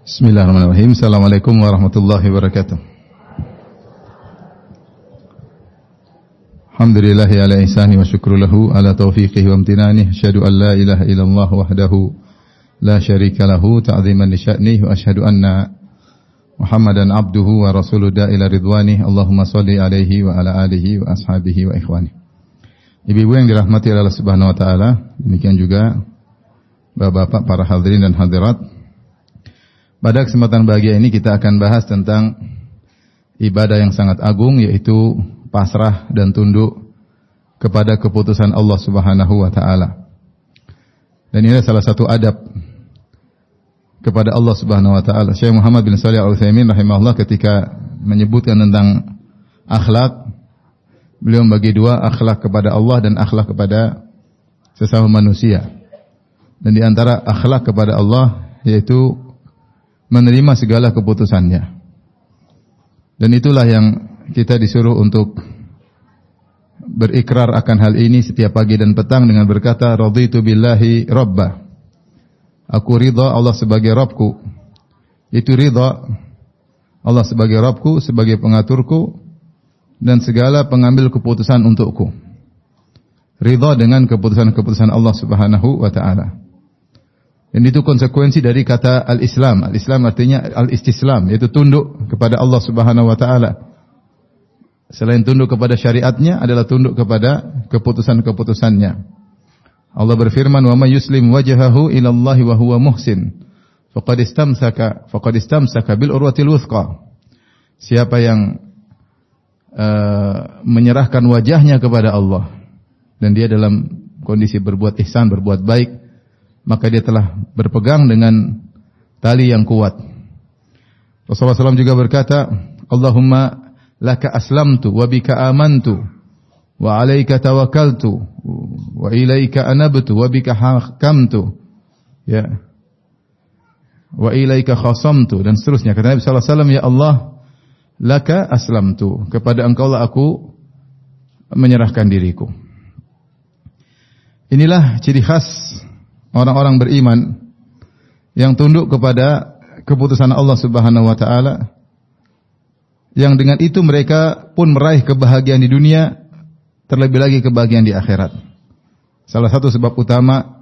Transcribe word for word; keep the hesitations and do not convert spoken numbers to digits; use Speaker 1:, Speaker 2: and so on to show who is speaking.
Speaker 1: Bismillahirrahmanirrahim. Assalamualaikum warahmatullahi wabarakatuh. Alhamdulillahi ala ihsani wa syukru lahu ala taufiqihi wa amtinani. Asyhadu an la ilaha illallah wahdahu la syarika lahu ta'ziman li sya'nihi wa asyhadu anna Muhammadan abduhu wa rasuluhu ila ridwani. Allahumma shalli alaihi wa ala alihi wa ashabihi wa ikhwani. Ibu-ibu yang dirahmati Allah Subhanahu wa taala, demikian juga Bapak-bapak, para hadirin dan hadirat. Pada kesempatan bahagia ini kita akan bahas tentang ibadah yang sangat agung, yaitu pasrah dan tunduk kepada keputusan Allah Subhanahu wa taala. Dan ini salah satu adab kepada Allah Subhanahu wa taala. Syekh Muhammad bin Shalih Al-Utsaimin rahimahullah ketika menyebutkan tentang akhlak, beliau membagi dua, akhlak kepada Allah dan akhlak kepada sesama manusia. Dan di antara akhlak kepada Allah yaitu menerima segala keputusannya. Dan itulah yang kita disuruh untuk berikrar akan hal ini setiap pagi dan petang dengan berkata, raditu billahi rabba. Aku ridha Allah sebagai Rabbku. Itu ridha Allah sebagai Rabbku, sebagai pengaturku dan segala pengambil keputusan untukku. Ridha dengan keputusan-keputusan Allah Subhanahu wa taala. Dan itu konsekuensi dari kata al-Islam. Al-Islam artinya al-istislam, yaitu tunduk kepada Allah Subhanahu wa taala. Selain tunduk kepada syariatnya adalah tunduk kepada keputusan-keputusannya. Allah berfirman, "Wa may yuslim wajhahu ila Allah wa huwa muhsin, faqad istamsaka faqad istamsaka bil urwatil wuthqa." Siapa yang uh, menyerahkan wajahnya kepada Allah dan dia dalam kondisi berbuat ihsan, berbuat baik, maka dia telah berpegang dengan tali yang kuat. Rasulullah shallallahu alaihi wasallam juga berkata, Allahumma laka aslamtu wa bika amantu wa alaika tawakkaltu wa ilaika anabtu wa bika hakamtu ya wa ilaika khasamtu, dan seterusnya. Kata Nabi sallallahu alaihi wasallam, ya Allah, laka aslamtu, kepada engkau lah aku menyerahkan diriku. Inilah ciri khas orang-orang beriman yang tunduk kepada keputusan Allah Subhanahu wa taala, yang dengan itu mereka pun meraih kebahagiaan di dunia, terlebih lagi kebahagiaan di akhirat. Salah satu sebab utama